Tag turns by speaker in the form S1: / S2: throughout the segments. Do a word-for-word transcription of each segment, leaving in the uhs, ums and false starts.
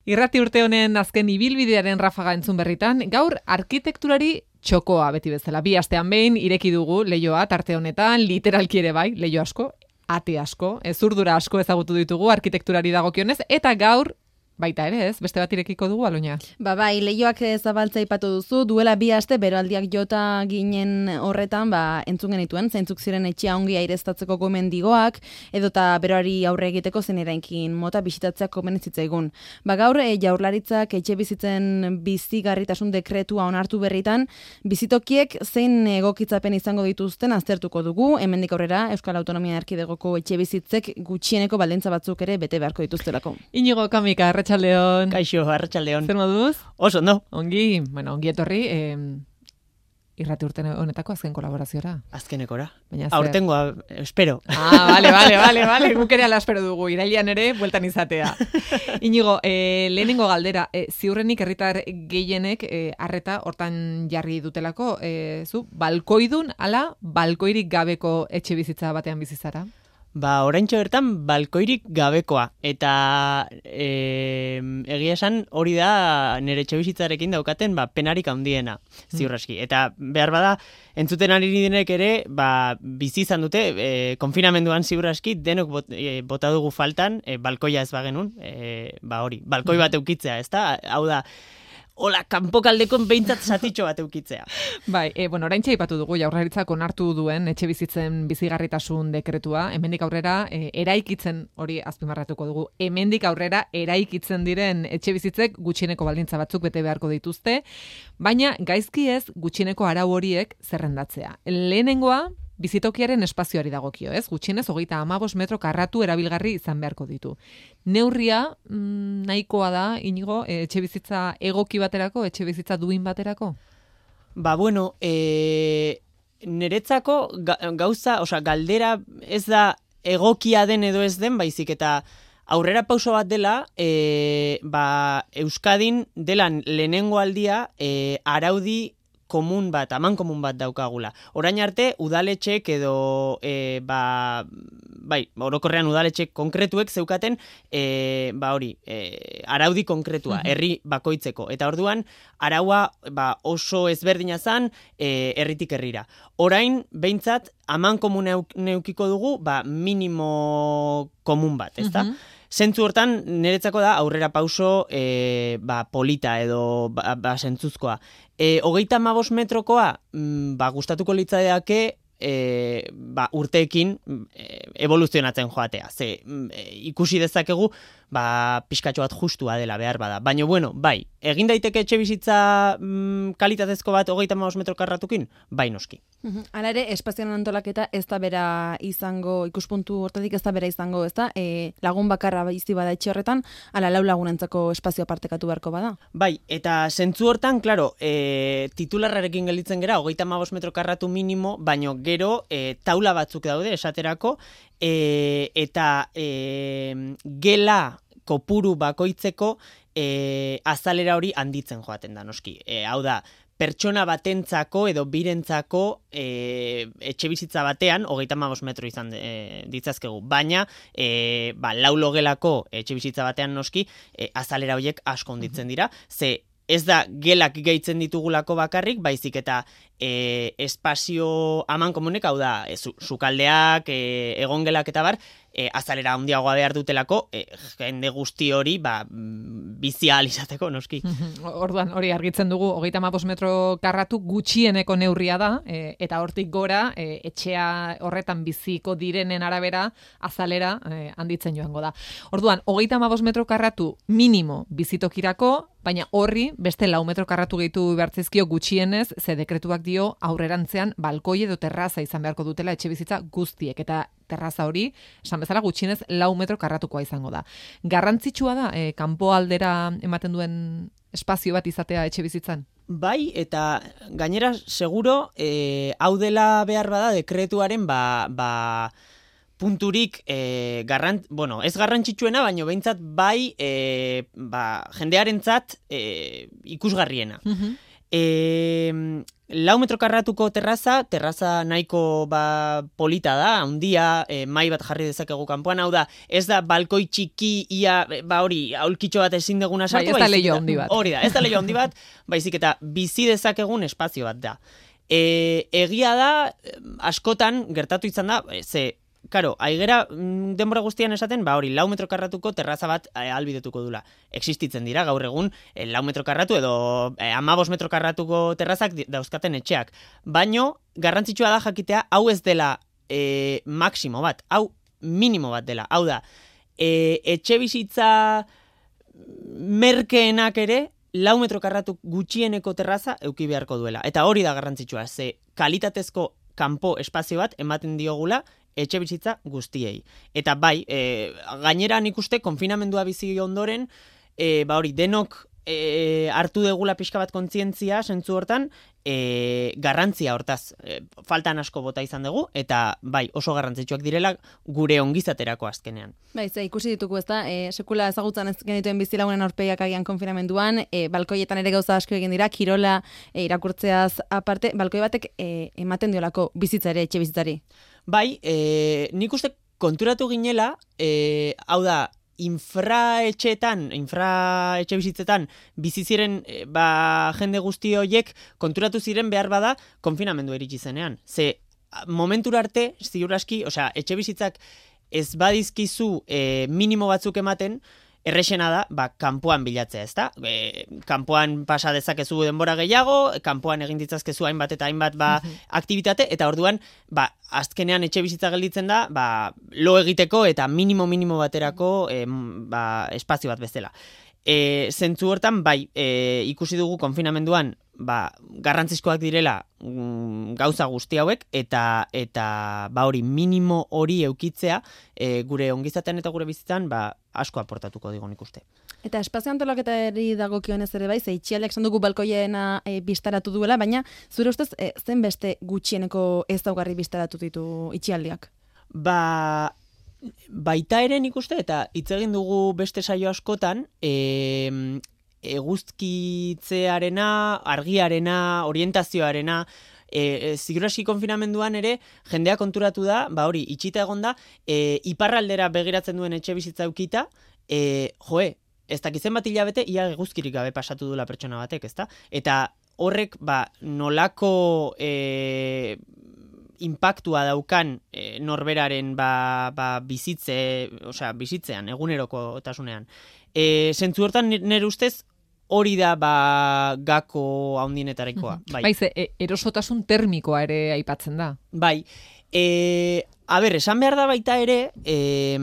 S1: Irrati urte honen azken ibilbidearen rafaga entzun berritan, gaur arkitekturari txokoa beti bezala. Bi astean behin ireki dugu leioa tarte honetan, literalki ere bai, leio asko, ate asko, zurdura asko ezagutu ditugu arkitekturari dagokionez, eta gaur baita ere ez, beste bat irekiko dugu, Aloña.
S2: Ba bai, leioak zabaltza aipatu duzu, duela bi aste beroaldiak jota ginen horretan, ba entzun genituen, zeintzuk ziren etxea ongi aireztatzeko gomendigoak, edota beroari aurre egiteko zen erainkin mota bisitatzeak komen zitzaigun. Ba gaur e, Jaurlaritzak etxe bizitzen bizigarritasun dekretua onartu berritan, bizitokiek zein egokitzapen izango dituzten aztertuko dugu, hemendik aurrera Euskal Autonomia Erkidegoko etxe bizitzek gutxieneko baldintza batzuk ere bete beharko dituztelako.
S1: Inigo Kamika, Arratsaldeon.
S3: Kaixo, arratsaldeon.
S1: Zer moduz?
S3: Oso, no.
S1: Ongi, bueno, ongi etorri, eh, irrati urte honetako azken kolaboraziora.
S3: Azkenekora.
S1: Baina
S3: aurtengoa, espero.
S1: Ah, vale, vale, vale, vale. Guk ere ala espero dugu, irailean ere, bueltan izatea. Inigo, eh, lehenengo galdera, eh, ziurrenik herritar gehienek eh, arreta hortan jarri dutelako, eh, zu, balkoidun, ala, balkoirik gabeko etxe bizitza batean bizizara?
S3: Ba, oraintxo bertan balkoirik gabekoa, eta e, egia esan hori da nire etxebizitzarekin daukaten ba, penarik handiena, ziurraski. Eta behar bada, entzuten ari direnek ere, ba, bizi izan dute, e, konfinamenduan ziurraski, denok bot, e, bota dugu faltan, e, balkoia ez bagenun, e, ba hori, balkoi bat eukitzea, ez da? Hau da, hola, kanpokaldekon behintzat zatitxo bat eukitzea.
S1: Bai, e, bueno, oraintxe aipatu dugu Jaurlaritzak onartu duen etxe bizitzen bizigarritasun dekretua, hemendik aurrera e, eraikitzen, hori azpimarratuko dugu, hemendik aurrera eraikitzen diren etxe bizitzek gutxieneko baldintza batzuk bete beharko dituzte, baina gaizki ez gutxieneko arau horiek zerrendatzea. Lehenengoa, bizitokiaren espazioari dagokio, ez? Gutxienez hogeita hamabost metro karratu erabilgarri izan beharko ditu. Neurria mm, nahikoa da, Inigo, etxe bizitza egoki baterako, etxe bizitza duin baterako?
S3: Ba, bueno, e, niretzako ga, gauza, osea, galdera ez da egokia den edo ez den, baizik eta aurrera pauso bat dela, e, ba, Euskadin delan lehenengo aldia e, araudi komun bat, aman komun bat daukagula. Orain arte, udaletxek edo, e, ba, bai, orokorrean udaletxek konkretuek zeukaten, e, ba hori, e, araudi konkretua, herri bakoitzeko. Eta orduan, araua ba, oso ezberdina zan, e, herritik herrira. Orain, behintzat, aman komun neukiko dugu, ba, minimo komun bat, ezta? Zentzu hortan, niretzako da, aurrera pauso e, ba, polita edo ba, ba, zentzuzkoa. E, hogeita hamabost metrokoa, mm, ba, gustatuko litzaidake e, ba, urteekin e, evoluzionatzen joatea. Ze e, ikusi dezakegu, ba, pixkatxo bat justua dela behar bada. Baina, bueno, bai, egin daiteke etxe bizitza mm, kalitatezko bat hogeita hamabost metro karratukin? Bai, noski.
S2: Hala ere, espazioan antolaketa ez da bera izango, ikuspuntu hortatik ez da bera izango, ez da, e, lagun bakarra bizi bada etxe horretan, ala lau lagunentzako espazioa partekatu beharko bada.
S3: Bai, eta zentzu hortan, klaro, e, titularrarekin gelditzen gera, hogeita hamabost metro karratu minimo, baino gero e, taula batzuk daude esaterako, e, eta e, gela kopuru bakoitzeko e, azalera hori handitzen joaten da, noski. E, hau da, pertsona batentzako edo birentzako e, etxe bizitza batean, hogeita hamabost metro izan e, ditzazkegu. Baina, e, ba, lau logelako etxe bizitza batean noski, e, azalera horiek asko handitzen dira. Ze ez da gelak gehitzen ditugulako bakarrik, baizik eta e, espazio aman komunek, hau da, e, sukaldeak, e, egongelak eta bar, e, azalera handiagoa behar dutelako, e, jende guzti hori ba, bizia ahal izateko, noski.
S1: Orduan, hori argitzen dugu, hogeita hamabost metro karratu gutxieneko neurria da, e, eta hortik gora, e, etxea horretan biziko direnen arabera, azalera e, handitzen joango da. Orduan, hogeita hamabost metro karratu minimo bizitokirako, baina horri beste lau metro karratu gehitu behartzezkio gutxienez, ze dekretuak dio aurrerantzean balkoi edo terraza izan beharko dutela etxe bizitza guztiek, eta terraza hori, esan bezala gutxienez lau metro karratukoa izango da. Garrantzitsua da, e, kanpo aldera ematen duen espazio bat izatea etxe bizitzan?
S3: Bai, eta gainera seguro, e, hau dela behar bada dekretuaren ba... ba punturik e, garrant, bueno, ez garrantzitsuena, baino behintzat bai e, ba, jendearentzat e, ikusgarriena. E, lau metro karratuko terraza, terraza nahiko ba, polita da, handia, e, mai bat jarri dezakegu kanpoan, hau da, ez da balkoi txiki, ia, ba hori, aulkitxo bat ezin deguna sartu.
S1: Bai, ez da leio handi bat.
S3: Hori da, ez da leio handi bat, baizik eta bizi dezakegun espazio bat da. E, egia da, askotan gertatu izan da, ze, karo, aigera denbora guztian esaten, ba hori, lau metro karratuko terraza bat e, albidetuko dula. Existitzen dira, gaur egun, e, lau metro karratu edo e, amabos metro karratuko terrazak dauzkaten etxeak. Baino, garrantzitsua da jakitea, hau ez dela e, maksimo bat, hau minimo bat dela. Hau da, e, etxe bizitza merkeenak ere, lau metro karratu gutxieneko terraza euki beharko duela. Eta hori da garrantzitsua, ze kalitatezko kanpo espazio bat ematen diogula etxe bizitza guztiei. Eta bai, e, gainera nik uste konfinamendua bizi ondoren, e, ba hori, denok e, hartu degula pixka bat kontzientzia, sentzu hortan, e, garrantzia hortaz, e, faltan asko bota izan dugu, eta bai, oso garrantzitsuak direla gure ongizaterako azkenean.
S2: Bai, ze ikusi ditugu ezta, e, sekula ezagutzen ez genituen bizilagunen aurpegiak agian konfinamenduan, e, balkoietan ere gauza asko egin dira, kirola e, irakurtzeaz aparte, balkoi batek e, ematen diolako bizitza ere, etxe bizitzari.
S3: Bai, e, nik uste konturatu ginela, e, hau da, infraetxeetan, infraetxe bizitzetan bizi ziren e, ba, jende guzti horiek konturatu ziren behar bada konfinamendu iritsi zenean. Ze momentura arte, ziur aski, osea, etxe bizitzak ez badizkizu e, minimo batzuk ematen, errexena da, ba, kanpoan bilatzea, ezta? E, kanpoan pasa dezakezu denbora gehiago, kanpoan egin ditzazkezu hainbat eta hainbat ba, aktivitate, eta orduan, ba, azkenean etxe bizitza gelditzen da, ba, lo egiteko eta minimo-minimo baterako e, ba, espazio bat bezala. E, zentzu hortan, bai, e, ikusi dugu konfinamenduan, ba, garrantzizkoak direla mm, gauza guzti hauek, eta eta ba hori minimo hori eukitzea e, gure ongizatean eta gure bizitzan ba, asko aportatuko digo nik uste.
S2: Eta espazio antolaketari dagokionez ere bai, ze itxialek esan dugu balkoiena e, bistaratu duela, baina zure ustez e, zen beste gutxieneko ezaugarri bistaratu ditu itxialdiak?
S3: Ba, baita ere nik uste, eta hitz egin dugu beste saio askotan, e, eguzkitzearena, argiarena, orientazioarena, e, e, ziguraski konfinamenduan ere, jendea konturatu da, ba hori, itxita egonda, e, iparraldera begiratzen duen etxe bizitza eukita, e, joe, ez dakizen bat hilabete, ia eguzkirik gabe pasatu dula pertsona batek, ezta? Eta horrek, ba, nolako e, impactua daukan e, norberaren ba, ba, bizitze, osea, bizitzean, eguneroko tasunean. E, zentzu hortan nire ustez, hori da ba, gako haundinetarekoa. Bai,
S1: bai ze, e, erosotasun termikoa ere aipatzen da.
S3: Bai, e, a ber, esan behar da baita ere, e,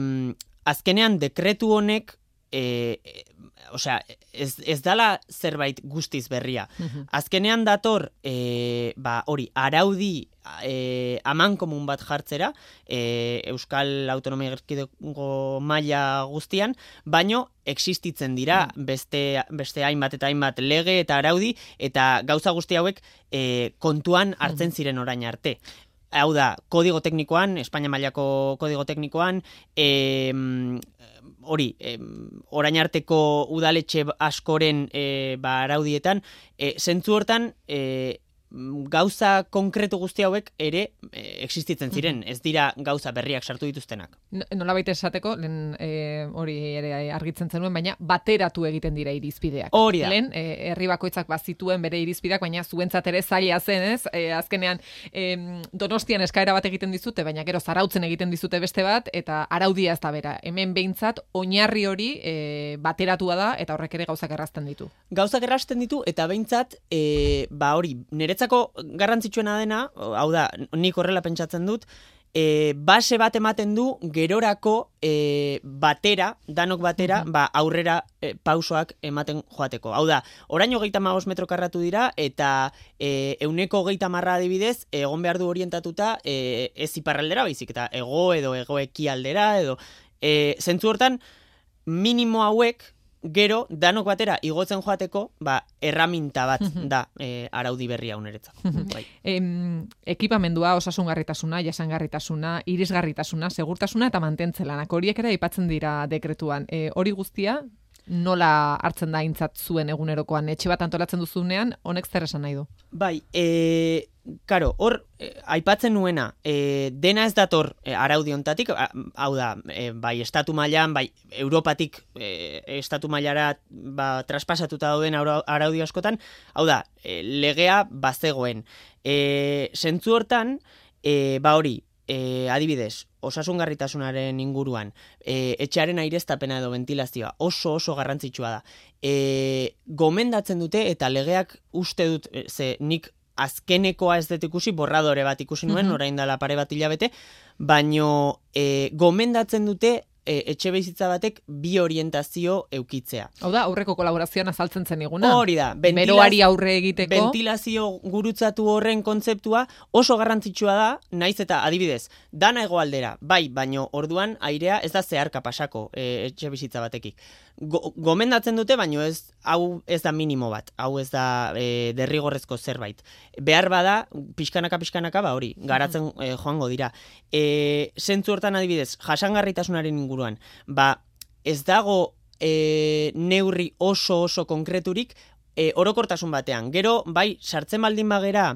S3: azkenean dekretu honek, e, e, osea, ez, ez dala zerbait guztiz berria. Azkenean dator, e, ba, hori, araudi e, amankomun bat jartzera, e, Euskal Autonomia Erkidego maila guztian, baino existitzen dira beste, beste hainbat eta hainbat lege eta araudi, eta gauza guzti hauek e, kontuan hartzen ziren orain arte. Hau da, kodigo teknikoan, Espainia mailako kodigo teknikoan, e, hori, e, orain arteko udaletxe askoren e, ba, araudietan, e, zentzu hortan, e, gauza konkretu guzti hauek ere e, existitzen ziren, ez dira gauza berriak sartu dituztenak.
S1: Nola baita esateko, lehen e, hori ere argitzen zenuen, baina bateratu egiten dira irizpideak.
S3: Hori da.
S1: Lehen, e, herri bakoitzak bazituen bere irizpideak, baina zuentzat ere zaila zen, ez? E, azkenean, e, Donostian eskaera bat egiten dizute, baina gero Zarautzen egiten dizute beste bat, eta araudia ez da bera. Hemen behintzat, oinarri hori e, bateratua da, eta horrek ere gauzak errazten ditu.
S3: Gauzak errazten ditu, eta behintzat, e, ba hori, niretzako garrantzitsuena dena, hau da, nik horrela pentsatzen dut, e, base bat ematen du gerorako e, batera, danok batera, uh-huh. ba, aurrera e, pausoak ematen joateko. Hau da, orain hogeita hamabost metro karratu dira, eta e, euneko hogeita marra adibidez, egon behar du orientatuta e, ez iparraldera, baizik, eta ego edo egoeki aldera, edo e, zentzu hortan, minimo hauek, gero, danok batera igotzen joateko, ba, erraminta bat da e, araudi berria uneretzak. Bai.
S1: Em, ekipamendua, osasungarritasuna, jasangarritasuna, irisgarritasuna, segurtasuna eta mantentzelanak. Horiek ere aipatzen dira dekretuan. E, hori guztia, nola hartzen da aintzat zuen egunerokoan? Etxe bat antolatzen duzunean, honek zer esan nahi du?
S3: Bai, e, karo, hor, e, aipatzen nuena, e, dena ez dator e, araudi hontatik, hau da, e, bai, estatu mailan, bai, Europatik e, estatu mailara ba, traspasatuta dauden araudi askotan, hau da, e, legea bazegoen. E, Sentzu hortan, e, ba hori, e, adibidez, osasungarritasunaren inguruan, e, etxearen aireztapena edo ventilazioa oso oso garrantzitsua da. E, gomendatzen dute eta legeak uste dut, ze nik azkenekoa ez dut ikusi, borradore bat ikusi nuen, mm-hmm. orain dela pare bat hilabete, baino e, gomendatzen dute e, etxe bizitza batek bi orientazio eukitzea.
S1: Hau da, aurreko kolaborazioan azaltzen zen iguna.
S3: Hori da.
S1: Beroari aurre egiteko.
S3: Ventilazio gurutzatu horren kontzeptua oso garrantzitsua da, naiz eta adibidez, dana hegoaldera, bai, baino orduan airea ez da zeharka pasako e, etxe bizitza batekik. Go, gomendatzen dute, baino ez, hau ez da minimo bat, hau ez da e, derrigorrezko zerbait. Behar bada, pixkanaka-pixkanaka, ba hori, garatzen e, joango dira. E, Sentzu hortan adibidez, jasangarritasunaren inguruan, ba ez dago e, neurri oso oso konkreturik e, orokortasun batean. Gero, bai, sartzen baldin bagera,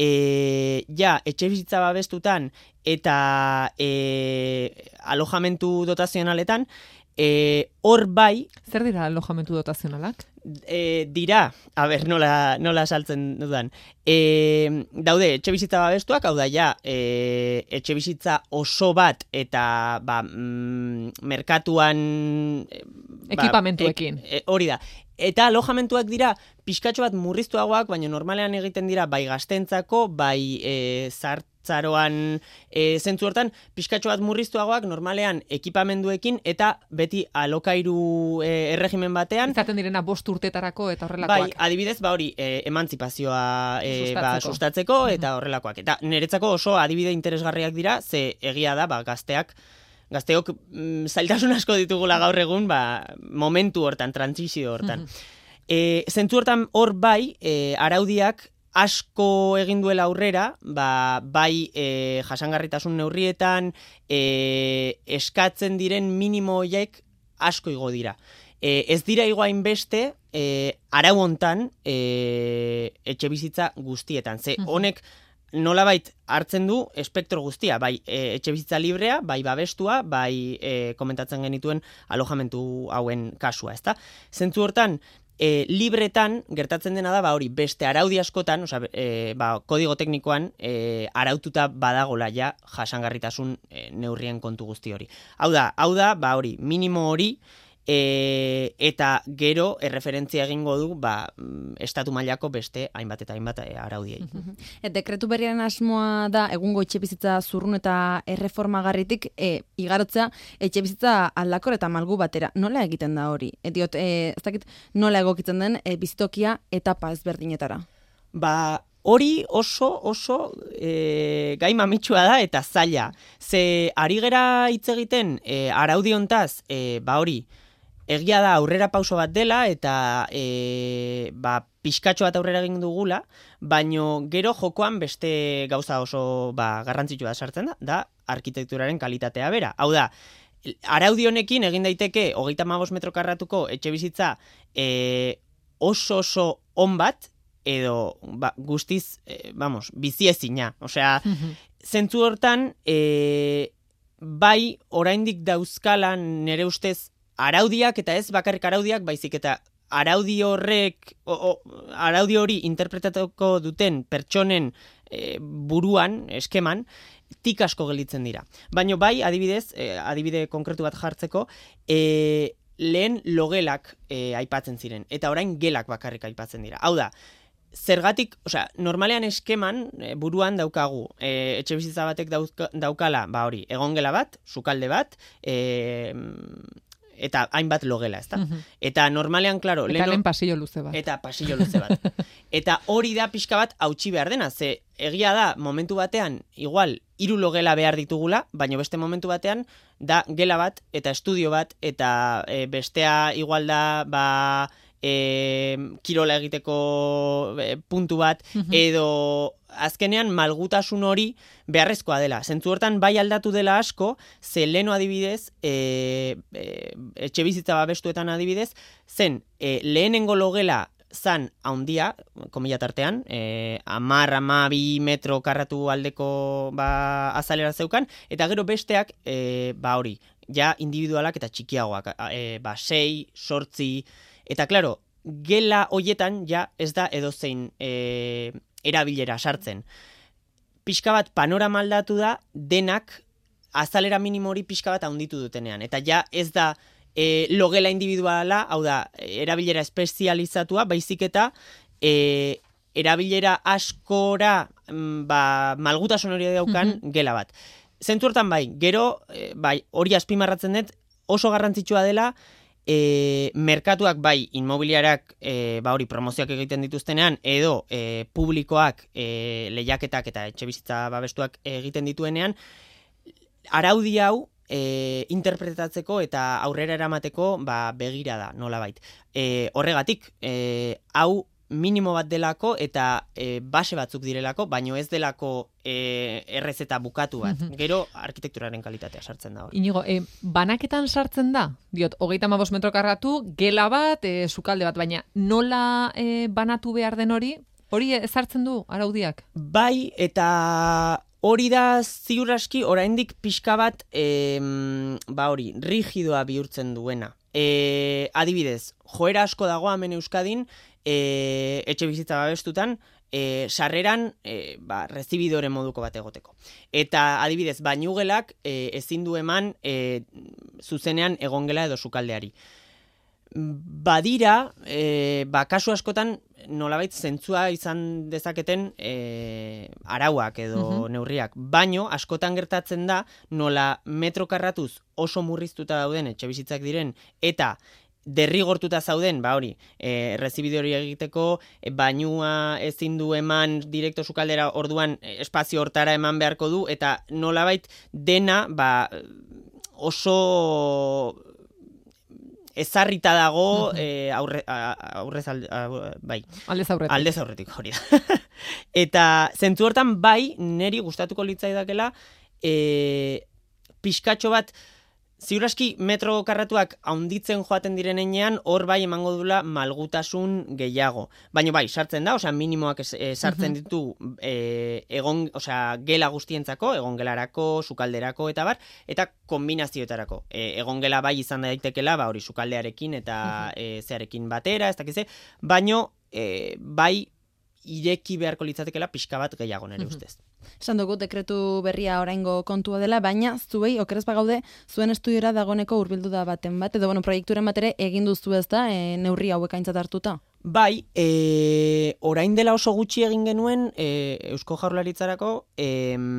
S3: e, ja, etxe bizitza babestutan eta e, alojamentu dotazionaletan, E, hor bai...
S1: Zer dira alojamentu dotazionalak?
S3: E, dira, a ber, nola, nola saltzen dudan. E, daude, etxe bizitza babestuak, hau da, ja, e, etxe bizitza oso bat eta ba, mm, merkatuan... Ba,
S1: ekipamentuekin.
S3: E, hori da. Eta alojamentuak dira pixkatxo bat murriztuagoak, baina normalean egiten dira bai gaztentzako, bai e, zart zaroan e, zentzu hortan, pixkatxo bat murriztuagoak normalean ekipamenduekin eta beti alokairu e, erregimen batean.
S1: Izaten direna bost urtetarako eta horrelakoak.
S3: Bai, adibidez, ba hori, e, emantzipazioa e, sustatzeko. Ba, sustatzeko eta horrelakoak. Eta niretzako oso adibide interesgarriak dira, ze egia da, ba, gazteak, gazteok mm, zailtasun asko ditugula gaur egun, ba, momentu hortan, transizio hortan. e, zentzu hortan hor bai, e, araudiak, asko egin duela aurrera, ba, bai e, jasangarritasun neurrietan, e, eskatzen diren minimo horiek asko igo dira. E, ez dira igoain beste, e, arau hontan e, etxe bizitza guztietan. Ze honek nolabait hartzen du espektro guztia, bai e, etxe bizitza librea, bai babestua, bai e, komentatzen genituen alojamentu hauen kasua, ezta? Zentzu hortan, E, libretan gertatzen dena da, ba hori, beste araudi askotan, oza, e, ba, kodigo teknikoan e, araututa badagola ja jasangarritasun e, neurrien kontu guzti hori. Hau da, hau da, ba hori, minimo hori, e, eta gero erreferentzia egingo du, ba, estatu mailako beste hainbat eta hainbat e, araudiei.
S2: Et dekretu berriaren asmoa da, egungo etxe bizitza zurrun eta erreformagarritik e, igarotzea etxe bizitza aldakor eta malgu batera. Nola egiten da hori? E, diot, e, ez dakit nola egokitzen den e, bizitokia etapa ezberdinetara?
S3: Ba, hori oso, oso e, gai mamitsua da eta zaila. Ze ari gera hitz egiten e, araudi hontaz, e, ba hori, egia da aurrera pauso bat dela eta e, ba, pixkatxo bat aurrera egin dugula, baino gero jokoan beste gauza oso ba, garrantzitsua sartzen da, da arkitekturaren kalitatea bera. Hau da, araudi honekin egin daiteke hogeita hamabost metro karratuko etxe bizitza e, oso oso on bat, edo ba, guztiz, e, vamos, biziezina. Osea, zentzu hortan, e, bai oraindik dauzkala nere ustez araudiak, eta ez bakarrik araudiak, baizik eta araudi horrek, o, o, araudi hori interpretatuko duten pertsonen e, buruan, eskeman, tik asko gelitzen dira. Baina bai, adibidez, e, adibide konkretu bat jartzeko, e, lehen logelak e, aipatzen ziren, eta orain gelak bakarrik aipatzen dira. Hau da, zergatik, osea, normalean eskeman e, buruan daukagu, e, etxe bizitza batek dauka, daukala, ba hori, egongela bat, sukalde bat, e, eta hainbat logela, ezta? Uh-huh. Eta normalean, klaro...
S1: Eta lehen pasillo luze bat.
S3: Eta pasillo luze bat. Eta hori da pixka bat hautsi behar dena, ze egia da, momentu batean, igual, hiru logela behar ditugula, baina beste momentu batean, da gela bat, eta estudio bat, eta e, bestea igual da, ba, e, kirola egiteko e, puntu bat, edo azkenean malgutasun hori beharrezkoa dela. Zentzu hortan bai aldatu dela asko, ze leno adibidez, e, e, etxe bizitza babestuetan adibidez, zen e, lehenengo logela zan haundia, komila tartean, e, amar, amabi metro karratu aldeko ba, azalera zeukan, eta gero besteak, e, ba hori, ja individualak eta txikiagoak, e, ba sei, sortzi, eta klaro, gela hoietan ja ez da edozein e, erabilera sartzen. Pixka bat panorama aldatu da, denak azalera minimo hori pixka bat haunditu dutenean, eta ja ez da E, logela individuala, hau da, erabilera espezializatua, baizik eta e, erabilera askora ba, malgutasun hori daukan mm-hmm. gela bat. Zentzu hortan bai, gero, e, bai, hori azpimarratzen dut, oso garrantzitsua dela, e, merkatuak bai, inmobiliarak, e, ba hori, promozioak egiten dituztenean, edo e, publikoak, e, lehiaketak eta etxe bizitza babestuak egiten dituenean, araudi hau, E, interpretatzeko eta aurrera eramateko ba, begira da, nolabait. E, horregatik, e, hau minimo bat delako eta e, base batzuk direlako, baino ez delako e, errezeta bukatu bat. Mm-hmm. Gero, arkitekturaren kalitatea sartzen da hor.
S1: Inigo, e, banaketan sartzen da? Diot, hogeita hamabost metro karratu, gela bat, e, sukalde bat, baina nola e, banatu behar den hori? Hori ezartzen du araudiak?
S3: Bai, eta hori da ziur aski oraindik pixka bat em, ba hori, rigidoa bihurtzen duena. E, adibidez, joera asko dago hemen Euskadin, e, etxe bizitza babestutan, e, sarreran e, ba, rezibidore moduko bat egoteko. Eta adibidez, bainugelak e, ezin du eman e, zuzenean egongela edo sukaldeari. Badira, e, ba, kasu askotan nolabait zentzua izan dezaketen e, arauak edo uh-huh. neurriak, baino askotan gertatzen da nola metro karratuz oso murriztuta dauden etxe bizitzak diren eta derrigortuta zauden, ba hori, e, errezibide hori egiteko, e, bainua ezin du eman direkto sukaldera, orduan e, espazio hortara eman beharko du, eta nolabait dena ba, oso ezarrita dago uh-huh. e, aurre, aurrez alde, a, bai.
S1: Aldez aurretik.
S3: Aldez aurretik, hori da. Eta zentzu hortan bai, neri gustatuko litzaidakela, e, pixkatxo bat, ziur aski metro karratuak haunditzen joaten direnean, hor bai emango dula malgutasun gehiago. Baina bai, sartzen da, osea minimoak e, sartzen uh-huh. ditu e, egon, osea gela guztientzako, egongelarako, sukalderako eta bar, eta kombinazioetarako. E, egongela bai izan daitekela, ba hori sukaldearekin eta uh-huh. e, zearekin batera, ez dakize, baino e, bai ireki beharko litzatekela pixka bat gehiago nere ustez.
S2: Esan dugu dekretu berria oraingo kontua dela, baina zuei okerez bagaude zuen estudiora dagoneko hurbildu da baten bat, edo bueno, proiekturen bat ere egin duzu ez da, e, neurri hauek aintzat hartuta?
S3: Bai, e, orain dela oso gutxi egin genuen e, Eusko Jaurlaritzarako e,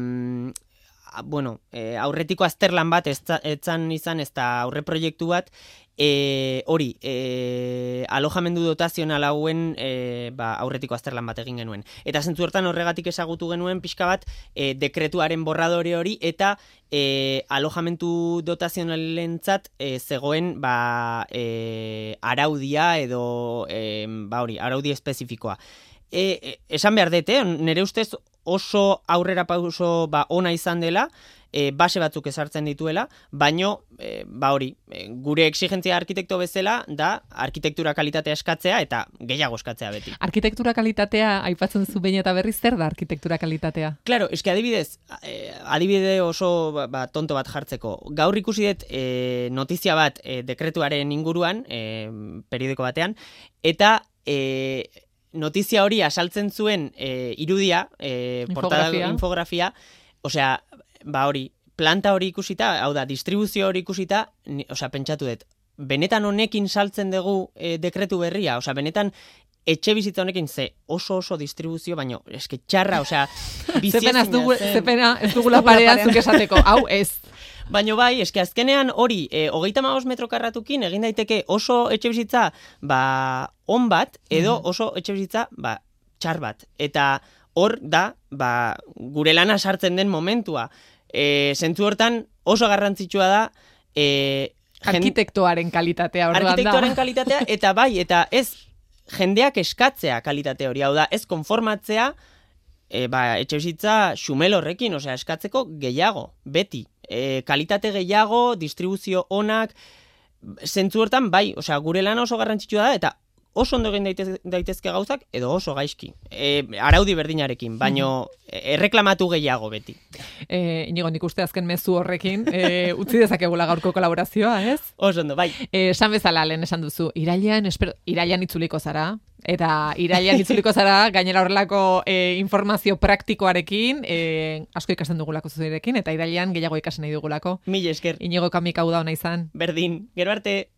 S3: bueno, e, aurretiko azterlan bat etzan izan ez da aurre proiektu bat, E, hori, e, alojamendu dotazional hauen e, ba, aurretiko azterlan bat egin genuen. Eta zentzu hortan horregatik ezagutu genuen pixka bat e, dekretuaren borradore hori eta e, alojamendu dotazionalentzat e, zegoen ba, e, araudia edo e, ba, hori, araudi espezifikoa. E, e, esan behar dut, eh? Nire ustez oso aurrera pauso ba, ona izan dela, E, base batzuk ezartzen dituela, baino e, ba hori, e, gure exigentzia arkitekto bezala da arkitektura kalitatea eskatzea eta gehiago eskatzea beti.
S1: Arkitektura kalitatea aipatzen zu behin eta berriz, zer da arkitektura kalitatea?
S3: Claro, eske adibidez, e, adibide oso ba, ba, tonto bat jartzeko. Gaur ikusi dut e, notizia bat e, dekretuaren inguruan, e, periodiko batean, eta e, notizia hori asaltzen zuen e, irudia, e, portada infografia, osea, ba hori, planta hori ikusita, hau da, distribuzio hori ikusita, ni, osea, pentsatu dut, benetan honekin saltzen dugu e, dekretu berria, osea, benetan etxe bizitza honekin ze oso oso distribuzio, baino eske txarra, osea,
S1: bizia zepena ez dugula parean zuk esateko, hau ez.
S3: Baino bai, eske azkenean hori, e, hogeita hamabost metro karratukin egin daiteke oso etxe bizitza, ba, on bat, edo oso etxe bizitza, ba, txar bat. Eta hor da, ba, gure lana sartzen den momentua. E, zentzu hortan oso garrantzitsua da, e,
S1: Arkitektoaren kalitatea, orduan da.
S3: Arkitektoaren kalitatea, eta bai, eta ez jendeak eskatzea kalitate hori, hau da, ez konformatzea, e, ba, etxebizitza xumel horrekin, osea, eskatzeko gehiago, beti. E, kalitate gehiago, distribuzio onak, zentzu hortan, bai, osea, gure lana oso garrantzitsua da, eta oso ondo egin daitez, daitezke gauzak, edo oso gaizki. E, araudi berdinarekin, baino erreklamatu gehiago beti.
S1: E, Inigo, nik uste azken mezu horrekin, e, utzi dezakegula gaurko kolaborazioa, ez?
S3: Oso ondo, bai.
S1: E, esan bezala, lehen esan duzu, irailean, espero, irailean itzuliko zara, eta irailean itzuliko zara, gainera horrelako e, informazio praktikoarekin, e, asko ikasten dugulako zuzirekin, eta irailean gehiago ikasen nahi dugulako.
S3: Mil esker.
S1: Inigo Kamik hau da ona izan.
S3: Berdin, gero arte.